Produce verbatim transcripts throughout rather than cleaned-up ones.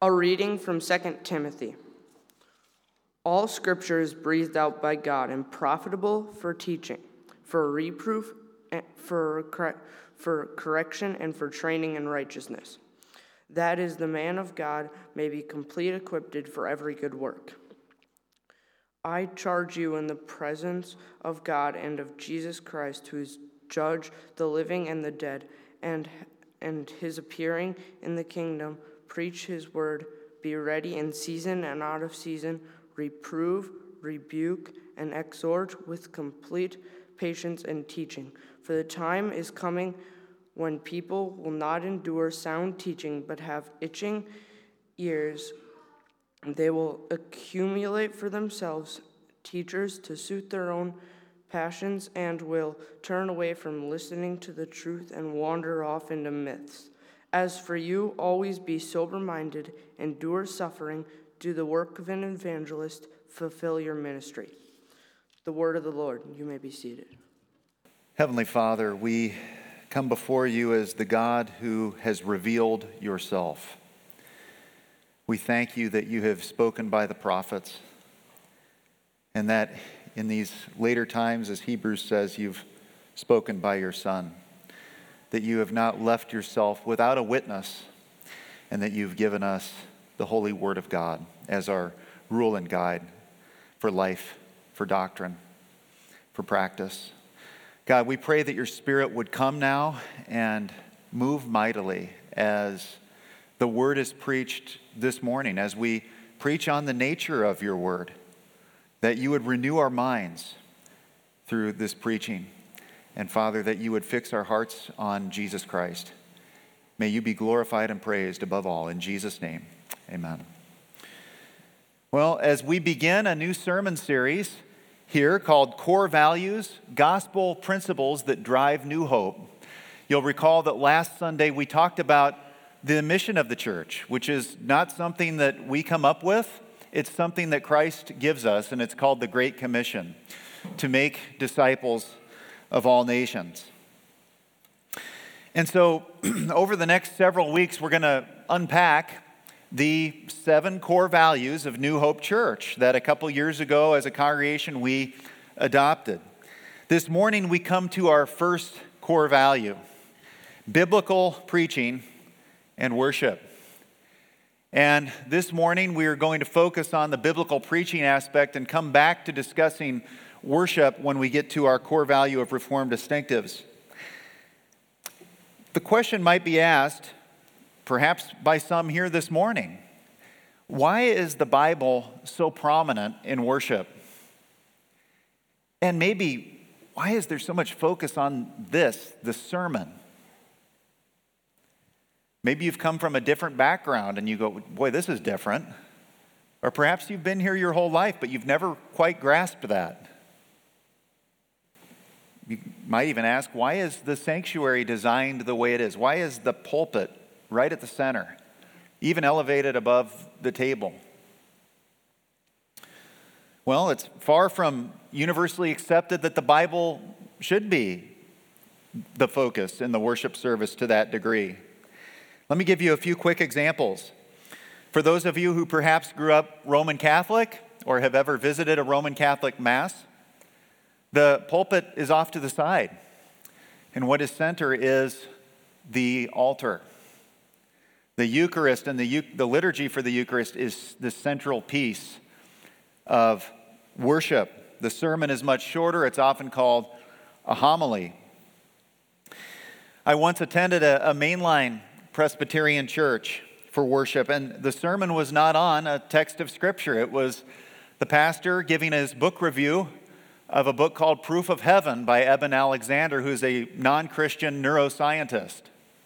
A reading from Second Timothy. All Scripture is breathed out by God and profitable for teaching, for reproof, for, cor- for correction, and for training in righteousness. That is, the man of God may be complete, equipped for every good work. I charge you in the presence of God and of Jesus Christ, who is judge the living and the dead, and, and his appearing in the kingdom. Preach his word, be ready in season and out of season, reprove, rebuke, and exhort with complete patience and teaching. For the time is coming when people will not endure sound teaching, but have itching ears. They will accumulate for themselves teachers to suit their own passions, and will turn away from listening to the truth and wander off into myths. As for you, always be sober-minded, endure suffering, do the work of an evangelist, fulfill your ministry. The word of the Lord. You may be seated. Heavenly Father, we come before you as the God who has revealed yourself. We thank you that you have spoken by the prophets, and that in these later times, as Hebrews says, you've spoken by your Son, that you have not left yourself without a witness, and that you've given us the holy word of God as our rule and guide for life, for doctrine, for practice. God, we pray that your Spirit would come now and move mightily as the word is preached this morning, as we preach on the nature of your word, that you would renew our minds through this preaching. And Father, that you would fix our hearts on Jesus Christ. May you be glorified and praised above all. In Jesus' name, amen. Well, as we begin a new sermon series here called Core Values, Gospel Principles that Drive New Hope, you'll recall that last Sunday we talked about the mission of the church, which is not something that we come up with. It's something that Christ gives us, and it's called the Great Commission, to make disciples of all nations. And so over the next several weeks, we're going to unpack the seven core values of New Hope Church that a couple years ago as a congregation we adopted. This morning we come to our first core value: biblical preaching and worship. And this morning we are going to focus on the biblical preaching aspect and come back to discussing worship when we get to our core value of Reformed distinctives. The question might be asked, perhaps by some here this morning, why is the Bible so prominent in worship? And maybe, why is there so much focus on this, the sermon? Maybe you've come from a different background and you go, boy, this is different. Or perhaps you've been here your whole life, but you've never quite grasped that. You might even ask, why is the sanctuary designed the way it is? Why is the pulpit right at the center, even elevated above the table? Well, it's far from universally accepted that the Bible should be the focus in the worship service to that degree. Let me give you a few quick examples. For those of you who perhaps grew up Roman Catholic or have ever visited a Roman Catholic Mass, the pulpit is off to the side, and what is center is the altar. The Eucharist and the, the liturgy for the Eucharist is the central piece of worship. The sermon is much shorter. It's often called a homily. I once attended a, a mainline Presbyterian church for worship, and the sermon was not on a text of Scripture. It was the pastor giving his book review of a book called Proof of Heaven by Eben Alexander, who's a non-Christian neuroscientist.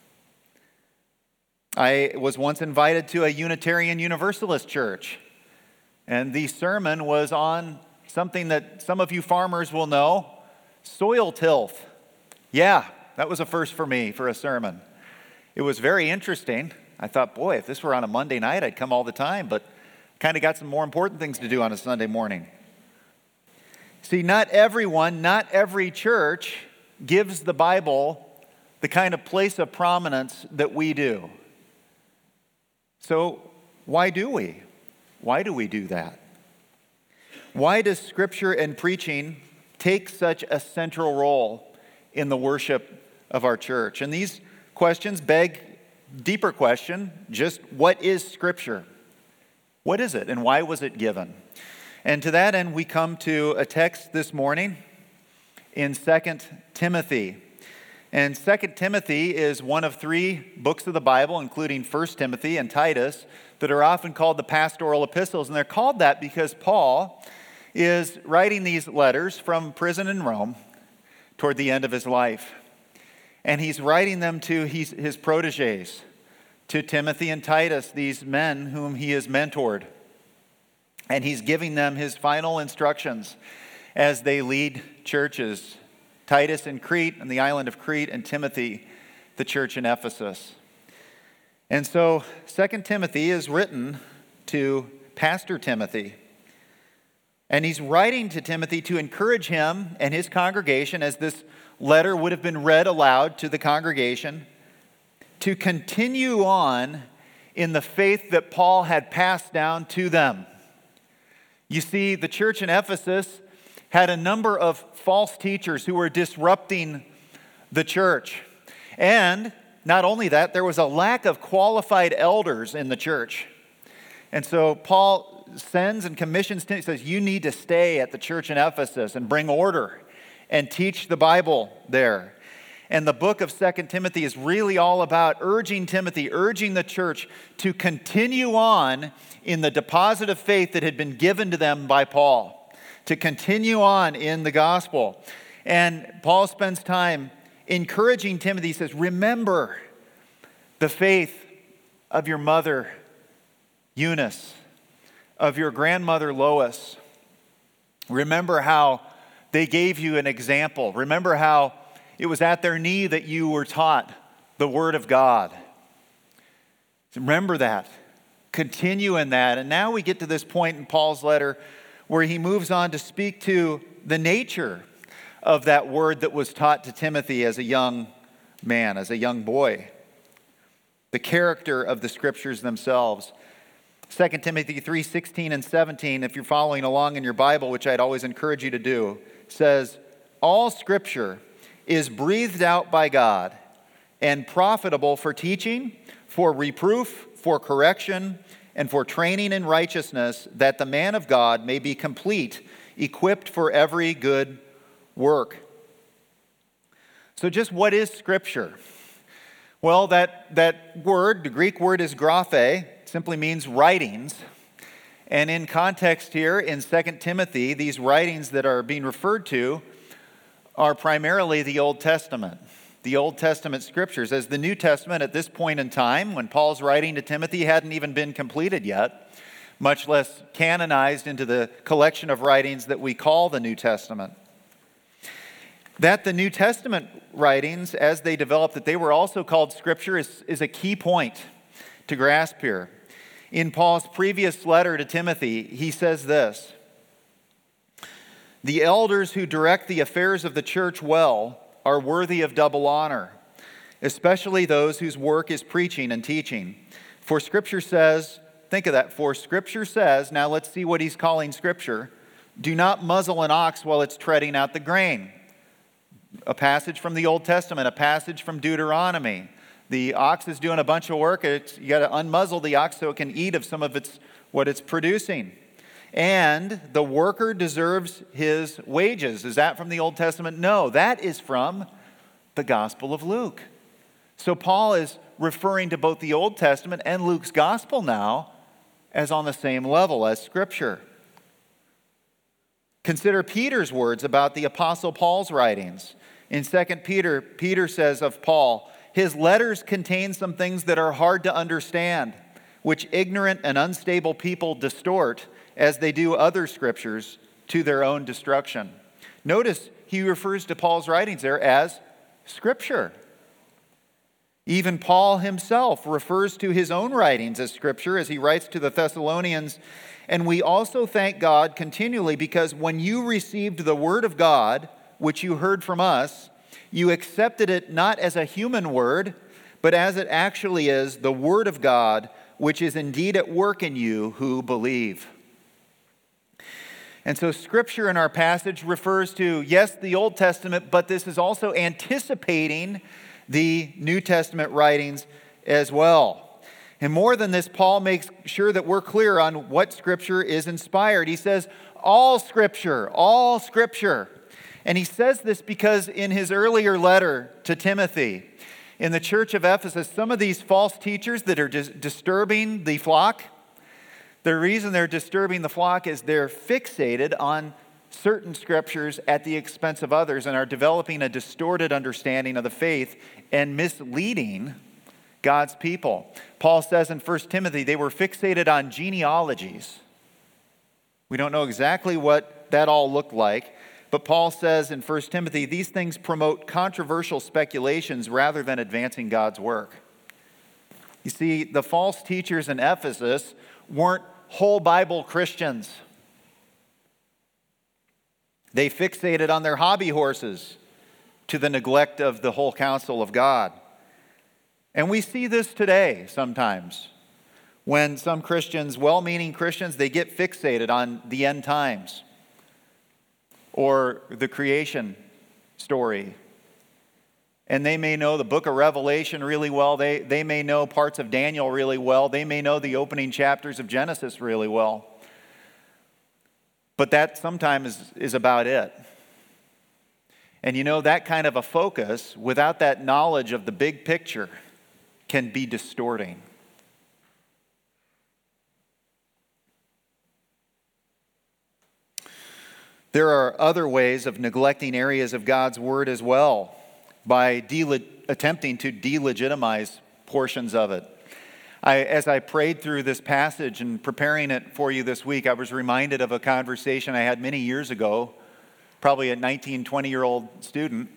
I was once invited to a Unitarian Universalist church, and the sermon was on something that some of you farmers will know, soil tilth. Yeah, that was a first for me for a sermon. It was very interesting. I thought, boy, if this were on a Monday night, I'd come all the time, but kind of got some more important things to do on a Sunday morning. See, not everyone, not every church gives the Bible the kind of place of prominence that we do. So why do we? Why do we do that? Why does Scripture and preaching take such a central role in the worship of our church? And these questions beg deeper question, just what is Scripture? What is it and why was it given? And to that end, we come to a text this morning in Second Timothy. And Second Timothy is one of three books of the Bible, including First Timothy and Titus, that are often called the pastoral epistles. And they're called that because Paul is writing these letters from prison in Rome toward the end of his life. And he's writing them to his, his proteges, to Timothy and Titus, these men whom he has mentored. And he's giving them his final instructions as they lead churches. Titus in Crete, and the island of Crete, and Timothy, the church in Ephesus. And so Second Timothy is written to Pastor Timothy. And he's writing to Timothy to encourage him and his congregation, as this letter would have been read aloud to the congregation, to continue on in the faith that Paul had passed down to them. You see, the church in Ephesus had a number of false teachers who were disrupting the church. And not only that, there was a lack of qualified elders in the church. And so Paul sends and commissions Timothy, says, you need to stay at the church in Ephesus and bring order and teach the Bible there. And the book of Second Timothy is really all about urging Timothy, urging the church to continue on in the deposit of faith that had been given to them by Paul, to continue on in the gospel. And Paul spends time encouraging Timothy. He says, remember the faith of your mother, Eunice, of your grandmother, Lois. Remember how they gave you an example. Remember how it was at their knee that you were taught the Word of God. Remember that. Continue in that. And now we get to this point in Paul's letter where he moves on to speak to the nature of that word that was taught to Timothy as a young man, as a young boy. The character of the Scriptures themselves. Second Timothy three sixteen and seventeen, if you're following along in your Bible, which I'd always encourage you to do, says, all Scripture is breathed out by God and profitable for teaching, for reproof, for correction, and for training in righteousness, that the man of God may be complete, equipped for every good work. So just what is Scripture? Well, that, that word, the Greek word is graphe, simply means writings. And in context here, in Second Timothy, these writings that are being referred to are primarily the Old Testament. The Old Testament Scriptures, as the New Testament at this point in time, when Paul's writing to Timothy, hadn't even been completed yet, much less canonized into the collection of writings that we call the New Testament. That the New Testament writings, as they developed, that they were also called Scripture is, is a key point to grasp here. In Paul's previous letter to Timothy, he says this, the elders who direct the affairs of the church well are worthy of double honor, especially those whose work is preaching and teaching. For Scripture says, think of that, for Scripture says, now let's see what he's calling Scripture, do not muzzle an ox while it's treading out the grain. A passage from the Old Testament, a passage from Deuteronomy. The ox is doing a bunch of work. It's, you got to unmuzzle the ox so it can eat of some of its what it's producing. And the worker deserves his wages. Is that from the Old Testament? No, that is from the Gospel of Luke. So Paul is referring to both the Old Testament and Luke's Gospel now as on the same level as Scripture. Consider Peter's words about the Apostle Paul's writings. In Second Peter, Peter says of Paul, his letters contain some things that are hard to understand, which ignorant and unstable people distort as they do other scriptures to their own destruction. Notice he refers to Paul's writings there as Scripture. Even Paul himself refers to his own writings as Scripture as he writes to the Thessalonians. And we also thank God continually because when you received the word of God, which you heard from us, you accepted it not as a human word, but as it actually is, the word of God, which is indeed at work in you who believe. And so Scripture in our passage refers to, yes, the Old Testament, but this is also anticipating the New Testament writings as well. And more than this, Paul makes sure that we're clear on what Scripture is inspired. He says, all Scripture, all Scripture. And he says this because in his earlier letter to Timothy, in the church of Ephesus, some of these false teachers that are dis- disturbing the flock, the reason they're disturbing the flock is they're fixated on certain scriptures at the expense of others and are developing a distorted understanding of the faith and misleading God's people. Paul says in First Timothy, they were fixated on genealogies. We don't know exactly what that all looked like, but Paul says in First Timothy, these things promote controversial speculations rather than advancing God's work. You see, the false teachers in Ephesus weren't whole Bible Christians. They fixated on their hobby horses to the neglect of the whole counsel of God. And we see this today sometimes when some Christians, well-meaning Christians, they get fixated on the end times or the creation story. And they may know the book of Revelation really well. They, they may know parts of Daniel really well. They may know the opening chapters of Genesis really well. But that sometimes is, is about it. And you know, that kind of a focus, without that knowledge of the big picture, can be distorting. There are other ways of neglecting areas of God's Word as well, by de- attempting to delegitimize portions of it. I, as I prayed through this passage and preparing it for you this week, I was reminded of a conversation I had many years ago, probably a nineteen, twenty-year-old student,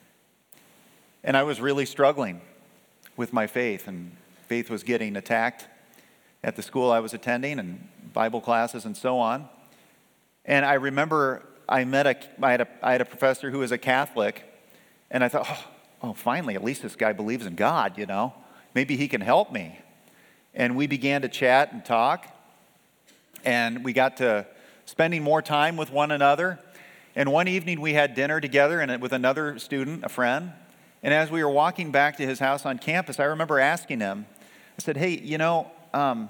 and I was really struggling with my faith, and faith was getting attacked at the school I was attending and Bible classes and so on. And I remember I met a, I had a, I had a professor who was a Catholic, and I thought, oh, oh, finally, at least this guy believes in God, you know. Maybe he can help me. And we began to chat and talk, and we got to spending more time with one another. And one evening we had dinner together and with another student, a friend. And as we were walking back to his house on campus, I remember asking him, I said, hey, you know, um,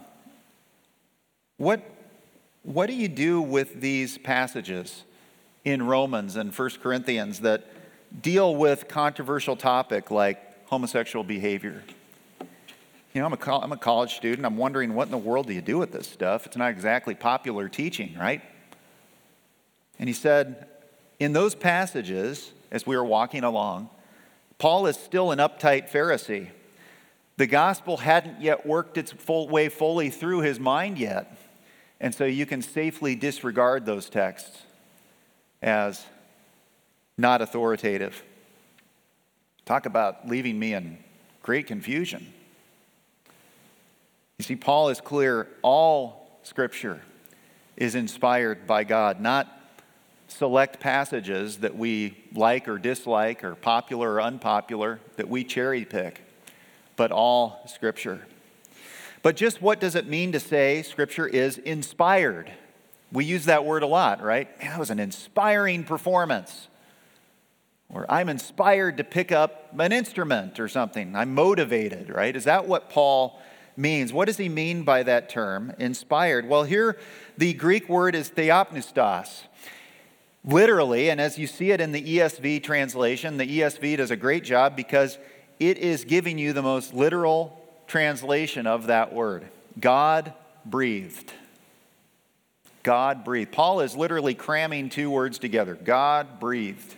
what, what do you do with these passages in Romans and First Corinthians that deal with controversial topic like homosexual behavior? You know, I'm a, I'm a college student. I'm wondering, what in the world do you do with this stuff? It's not exactly popular teaching, right? And he said, in those passages, as we were walking along, Paul is still an uptight Pharisee. The gospel hadn't yet worked its full way fully through his mind yet. And so you can safely disregard those texts as not authoritative. Talk about leaving me in great confusion. You see, Paul is clear, all Scripture is inspired by God, not select passages that we like or dislike or popular or unpopular that we cherry pick, but all Scripture. But just what does it mean to say Scripture is inspired? We use that word a lot, right? Man, that was an inspiring performance. Or I'm inspired to pick up an instrument or something. I'm motivated, right? Is that what Paul means? What does he mean by that term, inspired? Well, here the Greek word is theopneustos. Literally, and as you see it in the E S V translation, the E S V does a great job because it is giving you the most literal translation of that word. God breathed. God breathed. Paul is literally cramming two words together. God breathed.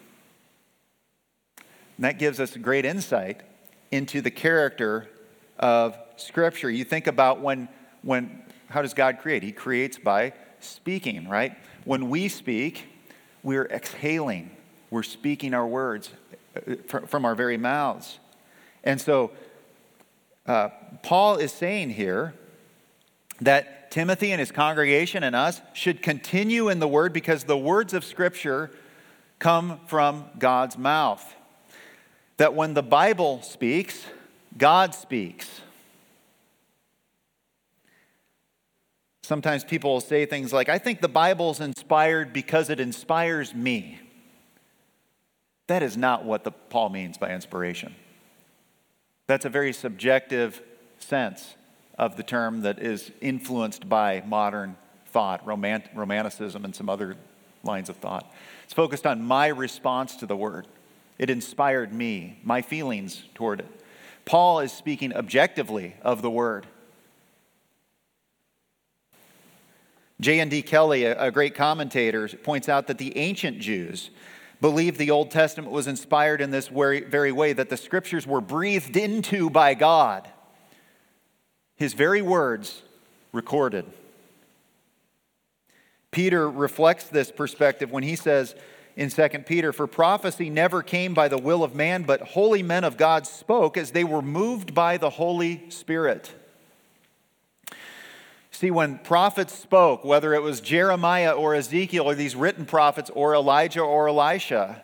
And that gives us a great insight into the character of Scripture. You think about when, when, how does God create? He creates by speaking, right? When we speak, we're exhaling. We're speaking our words from our very mouths. And so uh, Paul is saying here that Timothy and his congregation and us should continue in the Word because the words of Scripture come from God's mouth. That when the Bible speaks, God speaks. Sometimes people will say things like, I think the Bible's inspired because it inspires me. That is not what the, Paul means by inspiration. That's a very subjective sense of the term that is influenced by modern thought, romant, romanticism, and some other lines of thought. It's focused on my response to the word. It inspired me, my feelings toward it. Paul is speaking objectively of the word. J N D Kelly, a great commentator, points out that the ancient Jews believed the Old Testament was inspired in this very, very way, that the scriptures were breathed into by God. His very words recorded. Peter reflects this perspective when he says in Second Peter, for prophecy never came by the will of man, but holy men of God spoke as they were moved by the Holy Spirit. See, when prophets spoke, whether it was Jeremiah or Ezekiel or these written prophets or Elijah or Elisha,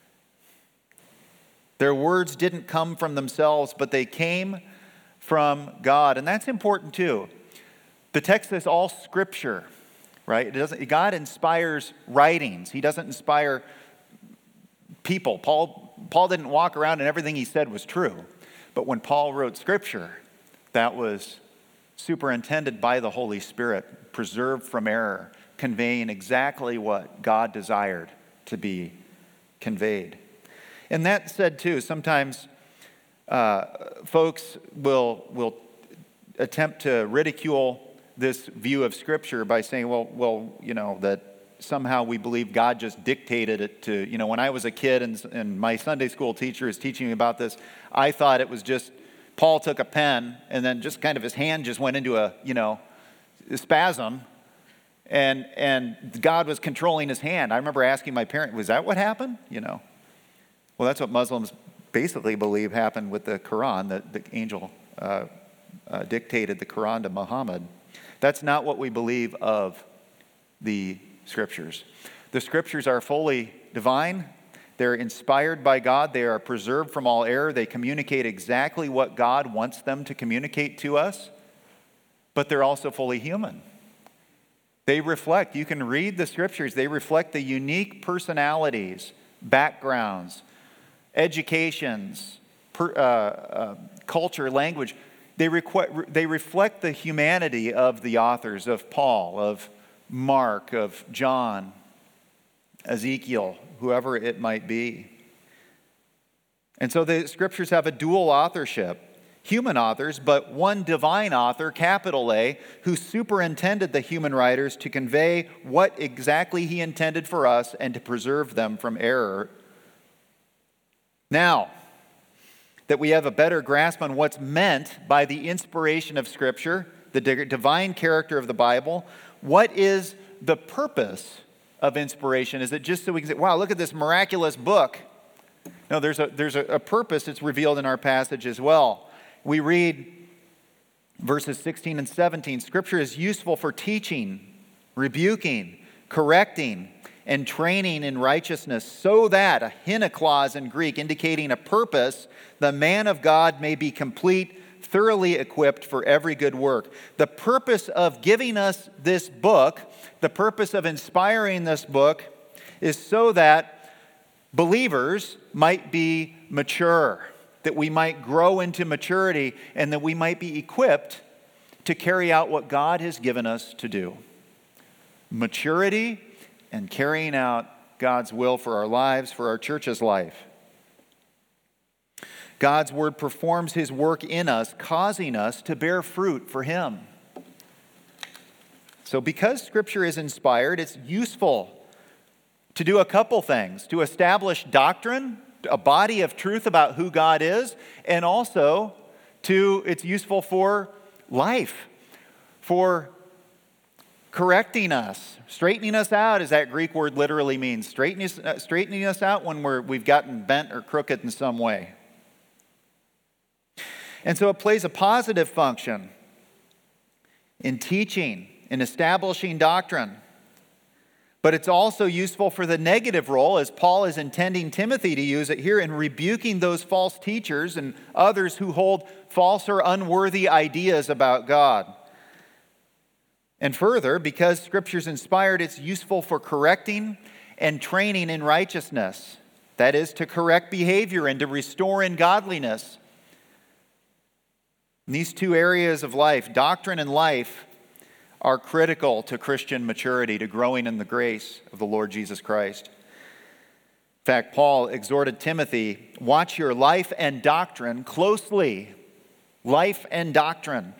their words didn't come from themselves, but they came from God. And that's important too. The text is all scripture, right? It doesn't, God inspires writings. He doesn't inspire people. Paul, Paul didn't walk around and everything he said was true. But when Paul wrote scripture, that was superintended by the Holy Spirit, preserved from error, conveying exactly what God desired to be conveyed. And that said too, sometimes uh, folks will, will attempt to ridicule this view of Scripture by saying, well, well, you know, that somehow we believe God just dictated it to, you know, when I was a kid and, and my Sunday school teacher is teaching me about this, I thought it was just Paul took a pen and then just kind of his hand just went into a, you know, a spasm and and God was controlling his hand. I remember asking my parent, was that what happened? You know, well, that's what Muslims basically believe happened with the Quran, that the angel uh, uh, dictated the Quran to Muhammad. That's not what we believe of the Scriptures. The Scriptures are fully divine. They're inspired by God. They are preserved from all error. They communicate exactly what God wants them to communicate to us, but they're also fully human. They reflect, you can read the Scriptures, they reflect the unique personalities, backgrounds, educations, per, uh, uh, culture, language. They, requ- they reflect the humanity of the authors, of Paul, of Mark, of John, Ezekiel, whoever it might be. And so the Scriptures have a dual authorship. Human authors, but one divine author, capital A, who superintended the human writers to convey what exactly he intended for us and to preserve them from error. Now, that we have a better grasp on what's meant by the inspiration of Scripture, the divine character of the Bible, what is the purpose of inspiration? Is it just so we can say, wow, look at this miraculous book? No, there's a, there's a, a purpose that's revealed in our passage as well. We read verses sixteen and seventeen. Scripture is useful for teaching, rebuking, correcting, and training in righteousness, so that, a hina clause in Greek indicating a purpose, the man of God may be complete, thoroughly equipped for every good work. The purpose of giving us this book, the purpose of inspiring this book, is so that believers might be mature, that we might grow into maturity, and that we might be equipped to carry out what God has given us to do. Maturity and carrying out God's will for our lives, for our church's life. God's word performs his work in us, causing us to bear fruit for him. So because Scripture is inspired, it's useful to do a couple things: to establish doctrine, a body of truth about who God is, and also to it's useful for life, for correcting us, straightening us out, as that Greek word literally means, straightening us, uh, straightening us out when we're, we've gotten bent or crooked in some way. And so it plays a positive function in teaching, in establishing doctrine. But it's also useful for the negative role, as Paul is intending Timothy to use it here, in rebuking those false teachers and others who hold false or unworthy ideas about God. And further, because Scripture's inspired, it's useful for correcting and training in righteousness. That is, to correct behavior and to restore in godliness. In these two areas of life, doctrine and life, are critical to Christian maturity, to growing in the grace of the Lord Jesus Christ. In fact, Paul exhorted Timothy, watch your life and doctrine closely. Life and doctrine.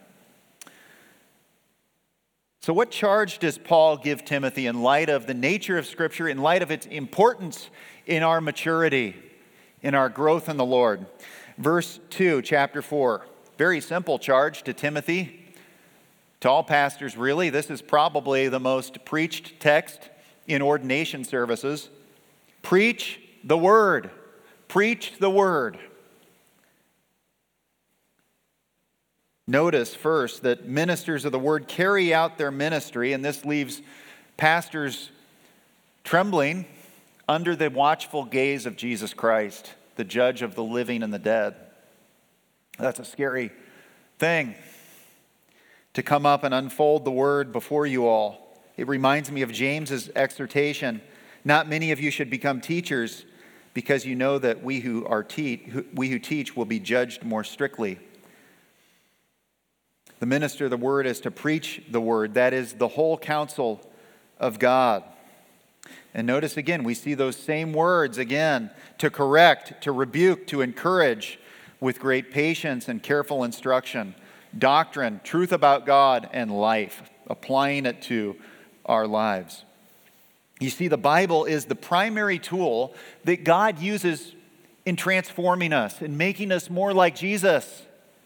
So what charge does Paul give Timothy in light of the nature of Scripture, in light of its importance in our maturity, in our growth in the Lord? Verse two, chapter four. Very simple charge to Timothy. To all pastors, really. This is probably the most preached text in ordination services. Preach the word. Preach the word. Notice first that ministers of the word carry out their ministry, and this leaves pastors trembling under the watchful gaze of Jesus Christ, the judge of the living and the dead. That's a scary thing, to come up and unfold the word before you all. It reminds me of James's exhortation, not many of you should become teachers, because you know that we who are te- we who teach will be judged more strictly. The minister of the word is to preach the word. That is the whole counsel of God. And notice again, we see those same words again, to correct, to rebuke, to encourage with great patience and careful instruction. Doctrine, truth about God, and life, applying it to our lives. You see, the Bible is the primary tool that God uses in transforming us, in making us more like Jesus.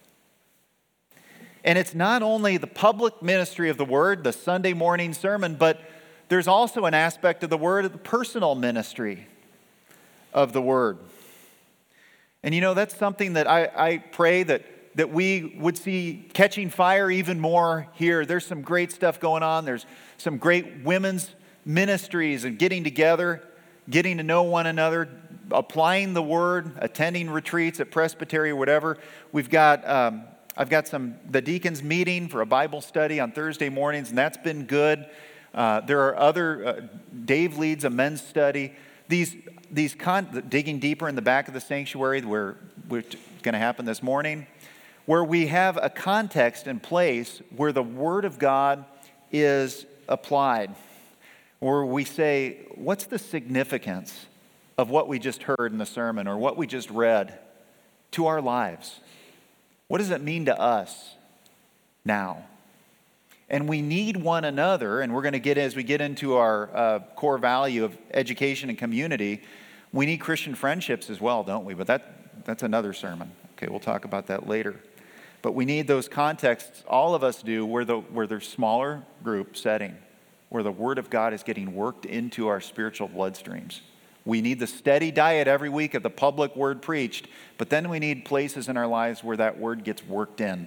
And it's not only the public ministry of the Word, the Sunday morning sermon, but there's also an aspect of the Word of the personal ministry of the Word. And you know, that's something that I, I pray that, that we would see catching fire even more here. There's some great stuff going on. There's some great women's ministries and getting together, getting to know one another, applying the Word, attending retreats at Presbytery or whatever. We've got... Um, I've got some the deacons meeting for a Bible study on Thursday mornings, and that's been good. Uh, there are other, uh, Dave leads a men's study. These, these con- digging deeper in the back of the sanctuary, where we're going to happen this morning, where we have a context in place where the Word of God is applied, where we say, what's the significance of what we just heard in the sermon or what we just read to our lives? What does it mean to us now? And we need one another, and we're going to get, as we get into our uh, core value of education and community, we need Christian friendships as well, don't we? But that that's another sermon. Okay, we'll talk about that later. But we need those contexts, all of us do, where, the, where there's smaller group setting, where the Word of God is getting worked into our spiritual bloodstreams. We need the steady diet every week of the public word preached, but then we need places in our lives where that word gets worked in.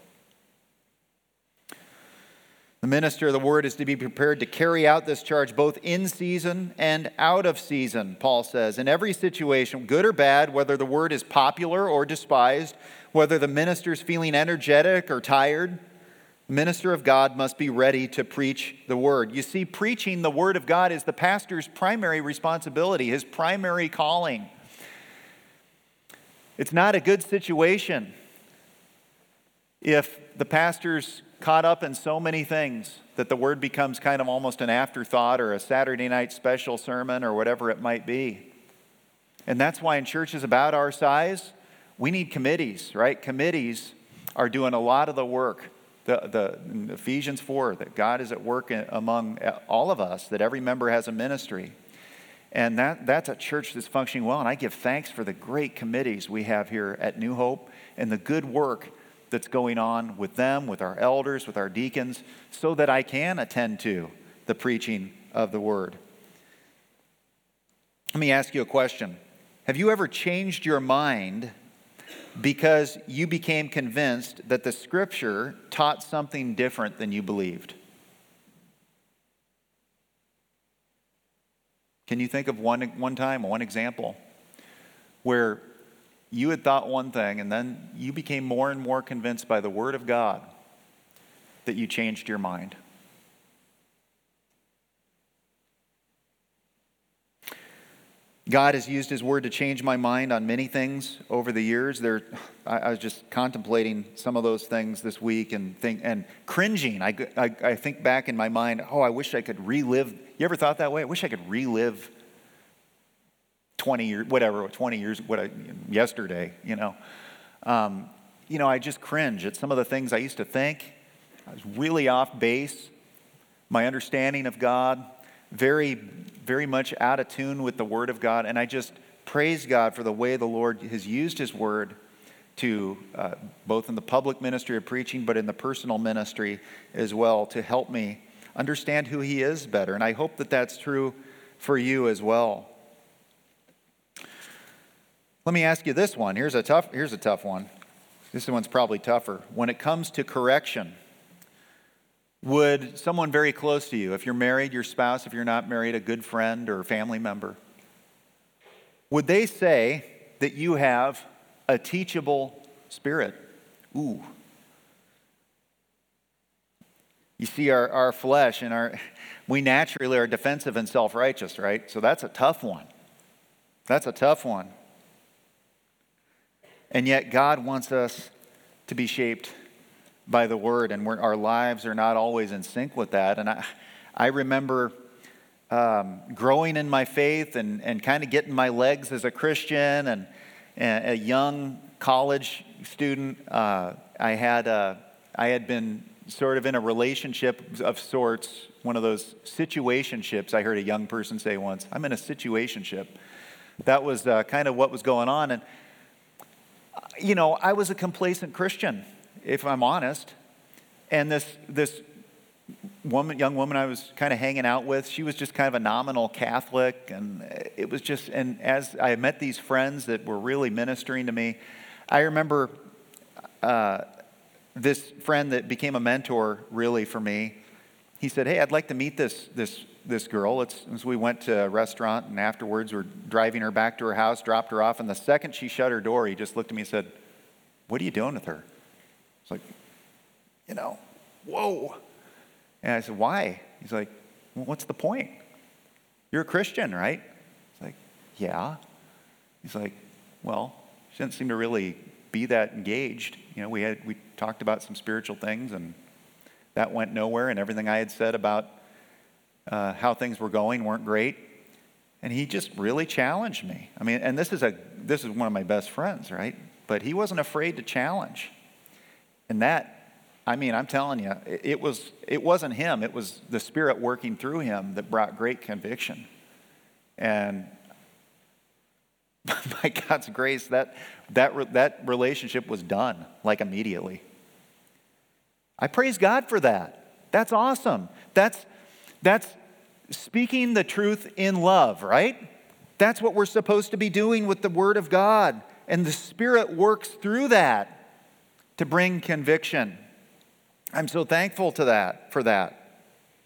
The minister of the word is to be prepared to carry out this charge both in season and out of season, Paul says. In every situation, good or bad, whether the word is popular or despised, whether the minister is feeling energetic or tired, the minister of God must be ready to preach the word. You see, preaching the word of God is the pastor's primary responsibility, his primary calling. It's not a good situation if the pastor's caught up in so many things that the word becomes kind of almost an afterthought or a Saturday night special sermon or whatever it might be. And that's why in churches about our size, we need committees, right? Committees are doing a lot of the work. The, the in Ephesians four, that God is at work in, among all of us, that every member has a ministry. And that, that's a church that's functioning well. And I give thanks for the great committees we have here at New Hope and the good work that's going on with them, with our elders, with our deacons, so that I can attend to the preaching of the word. Let me ask you a question. Have you ever changed your mind because you became convinced that the Scripture taught something different than you believed? Can you think of one, one time, one example, where you had thought one thing and then you became more and more convinced by the Word of God that you changed your mind? God has used his word to change my mind on many things over the years. There, I, I was just contemplating some of those things this week and think and cringing. I, I, I think back in my mind, oh, I wish I could relive. You ever thought that way? I wish I could relive twenty years, whatever, twenty years, what I, yesterday, you know. Um, you know, I just cringe at some of the things I used to think. I was really off base. My understanding of God, very, very much out of tune with the Word of God. And I just praise God for the way the Lord has used his Word to, uh, both in the public ministry of preaching, but in the personal ministry as well, to help me understand who he is better. And I hope that that's true for you as well. Let me ask you this one. Here's a tough, here's a tough one. This one's probably tougher. When it comes to correction, would someone very close to you, if you're married, your spouse, if you're not married, a good friend or family member, would they say that you have a teachable spirit? Ooh. You see, our, our flesh and our, we naturally are defensive and self-righteous, right? So that's a tough one. That's a tough one. And yet God wants us to be shaped by the Word, and we're, our lives are not always in sync with that. And I, I remember um, growing in my faith and, and kind of getting my legs as a Christian, and, and a young college student. Uh, I had uh, I had been sort of in a relationship of sorts, one of those situationships. I heard a young person say once, "I'm in a situationship." That was uh, kind of what was going on, and you know, I was a complacent Christian, if I'm honest. And this this woman, young woman I was kind of hanging out with, she was just kind of a nominal Catholic. And it was just, and as I met these friends that were really ministering to me, I remember uh, this friend that became a mentor really for me. He said, "Hey, I'd like to meet this this this girl." It's, as we went to a restaurant, and afterwards we're driving her back to her house, dropped her off, and the second she shut her door, he just looked at me and said, "What are you doing with her?" It's like, you know, whoa. And I said, "Why?" He's like, "Well, what's the point? You're a Christian, right?" It's like, "Yeah." He's like, "Well, she didn't seem to really be that engaged. You know, we had we talked about some spiritual things, and that went nowhere, and everything I had said about uh, how things were going weren't great." And he just really challenged me. I mean, and this is a this is one of my best friends, right? But he wasn't afraid to challenge. And that, I mean, I'm telling you, it, it was it wasn't him. It was the Spirit working through him that brought great conviction. And by God's grace, that that that relationship was done like immediately. I praise God for that. That's awesome. That's that's speaking the truth in love, right? That's what we're supposed to be doing with the Word of God. And the Spirit works through that to bring conviction. I'm so thankful to that, for that.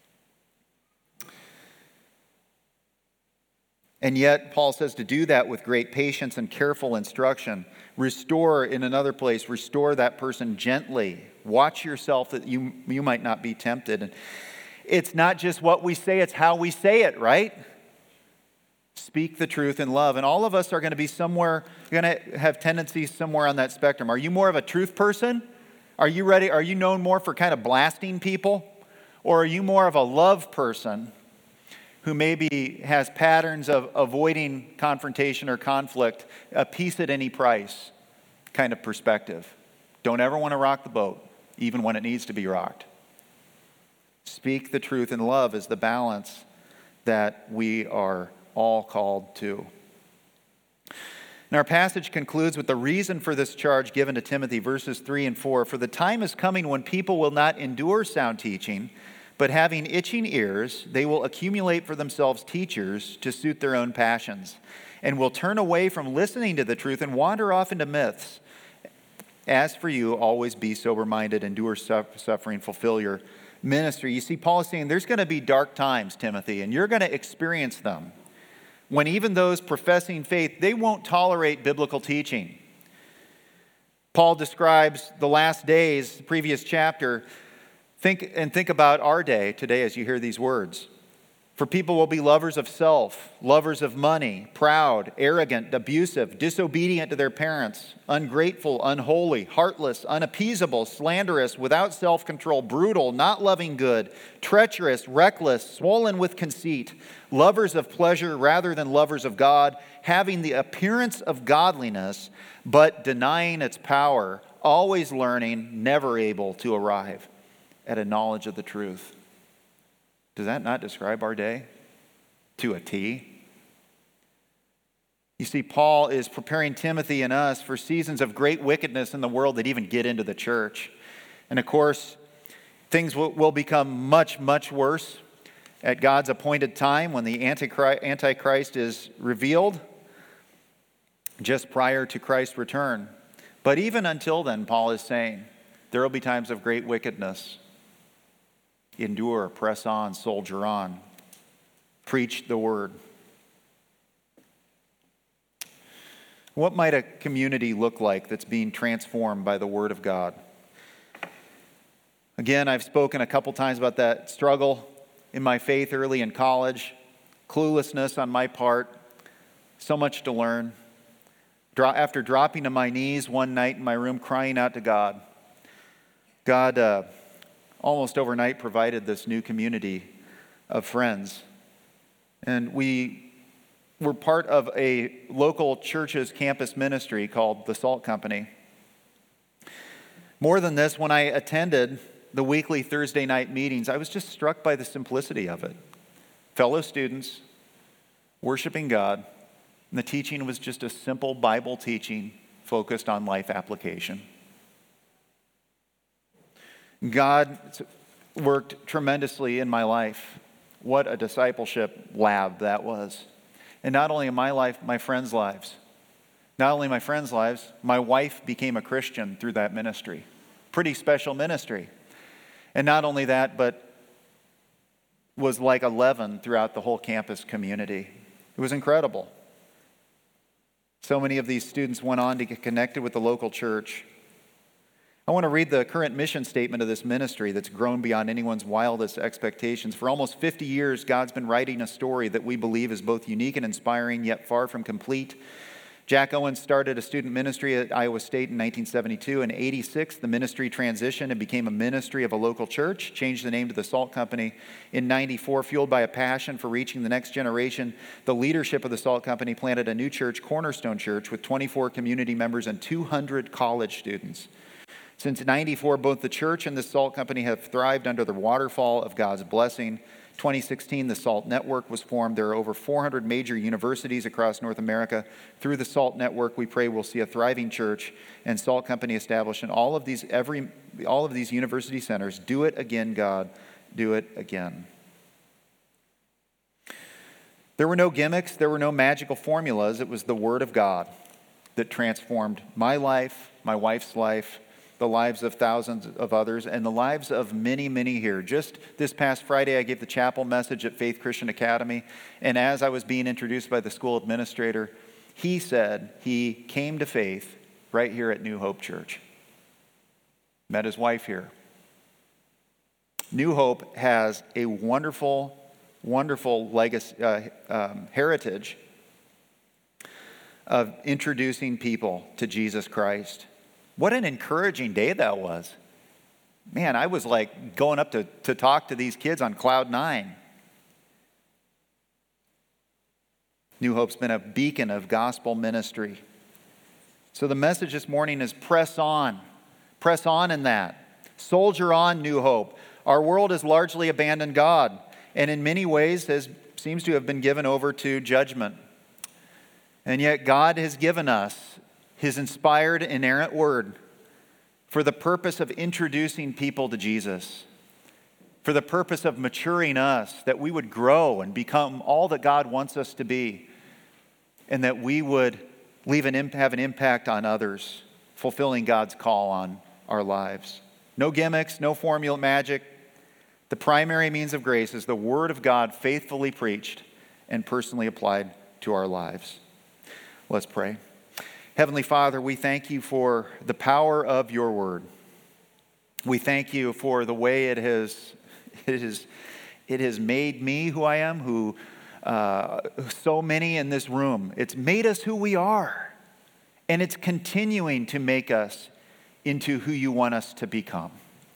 And yet, Paul says to do that with great patience and careful instruction. Restore, in another place, restore that person gently. Watch yourself that you, you might not be tempted. And it's not just what we say, it's how we say it, right? Speak the truth in love. And all of us are going to be somewhere, going to have tendencies somewhere on that spectrum. Are you more of a truth person? Are you ready? Are you known more for kind of blasting people? Or are you more of a love person who maybe has patterns of avoiding confrontation or conflict, a peace at any price kind of perspective? Don't ever want to rock the boat, even when it needs to be rocked. Speak the truth in love is the balance that we are all called to. And our passage concludes with the reason for this charge given to Timothy, verses three and four. "For the time is coming when people will not endure sound teaching, but having itching ears, they will accumulate for themselves teachers to suit their own passions, and will turn away from listening to the truth and wander off into myths. As for you, always be sober-minded, endure suffering, fulfill your ministry." You see, Paul is saying there's going to be dark times, Timothy, and you're going to experience them. When even those professing faith, they won't tolerate biblical teaching. Paul describes the last days, the previous chapter. Think and think about our day today as you hear these words. For people will be lovers of self, lovers of money, proud, arrogant, abusive, disobedient to their parents, ungrateful, unholy, heartless, unappeasable, slanderous, without self-control, brutal, not loving good, treacherous, reckless, swollen with conceit, lovers of pleasure rather than lovers of God, having the appearance of godliness, but denying its power, always learning, never able to arrive at a knowledge of the truth. Does that not describe our day to a T? You see, Paul is preparing Timothy and us for seasons of great wickedness in the world that even get into the church. And of course, things will, will become much, much worse at God's appointed time when the Antichrist, Antichrist is revealed, just prior to Christ's return. But even until then, Paul is saying, there will be times of great wickedness. Endure, press on, soldier on. Preach the word. What might a community look like that's being transformed by the word of God? Again, I've spoken a couple times about that struggle in my faith early in college, cluelessness on my part, so much to learn. After dropping to my knees one night in my room crying out to God, God, uh, almost overnight provided this new community of friends. And we were part of a local church's campus ministry called the Salt Company. More than this, when I attended the weekly Thursday night meetings, I was just struck by the simplicity of it. Fellow students, worshiping God, and the teaching was just a simple Bible teaching focused on life application. God worked tremendously in my life. What a discipleship lab that was. And not only in my life, my friends' lives. Not only my friends' lives, my wife became a Christian through that ministry. Pretty special ministry. And not only that, but was like a leaven throughout the whole campus community. It was incredible. So many of these students went on to get connected with the local church. I want to read the current mission statement of this ministry that's grown beyond anyone's wildest expectations. For almost fifty years, God's been writing a story that we believe is both unique and inspiring, yet far from complete. Jack Owens started a student ministry at Iowa State in nineteen seventy-two. In eighty-six, the ministry transitioned and became a ministry of a local church, changed the name to the Salt Company. In ninety-four, fueled by a passion for reaching the next generation, the leadership of the Salt Company planted a new church, Cornerstone Church, with twenty-four community members and two hundred college students. Since ninety-four, both the church and the Salt Company have thrived under the waterfall of God's blessing. twenty sixteen, the SALT Network was formed. There are over four hundred major universities across North America. Through the SALT Network, we pray we'll see a thriving church and SALT Company established in all of these every all of these university centers. Do it again, God. Do it again. There were no gimmicks. There were no magical formulas. It was the Word of God that transformed my life, my wife's life, the lives of thousands of others, and the lives of many, many here. Just this past Friday, I gave the chapel message at Faith Christian Academy, and as I was being introduced by the school administrator, he said he came to faith right here at New Hope Church. Met his wife here. New Hope has a wonderful, wonderful legacy, uh, um, heritage of introducing people to Jesus Christ. What an encouraging day that was. Man, I was like going up to, to talk to these kids on cloud nine. New Hope's been a beacon of gospel ministry. So the message this morning is press on. Press on in that. Soldier on, New Hope. Our world has largely abandoned God, and in many ways has, seems to have been given over to judgment. And yet God has given us His inspired, inerrant word for the purpose of introducing people to Jesus, for the purpose of maturing us, that we would grow and become all that God wants us to be, and that we would leave an imp- have an impact on others, fulfilling God's call on our lives. No gimmicks, no formula magic. The primary means of grace is the Word of God faithfully preached and personally applied to our lives. Let's pray. Heavenly Father, we thank you for the power of your word. We thank you for the way it has, it has It has made me who I am, who uh, so many in this room. It's made us who we are. And it's continuing to make us into who you want us to become.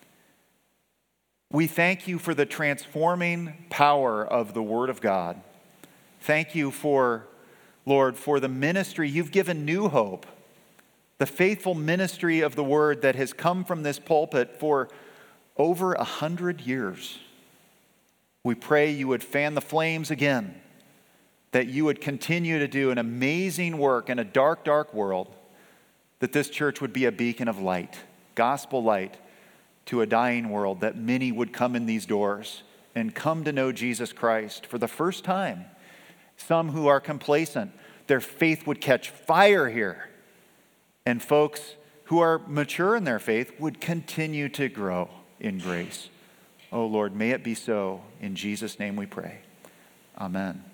We thank you for the transforming power of the Word of God. Thank you for, Lord, for the ministry you've given New Hope, the faithful ministry of the Word that has come from this pulpit for over a hundred years. We pray you would fan the flames again, that you would continue to do an amazing work in a dark, dark world, that this church would be a beacon of light, gospel light, to a dying world, that many would come in these doors and come to know Jesus Christ for the first time. Some who are complacent, their faith would catch fire here. And folks who are mature in their faith would continue to grow in grace. Oh Lord, may it be so. In Jesus' name we pray. Amen.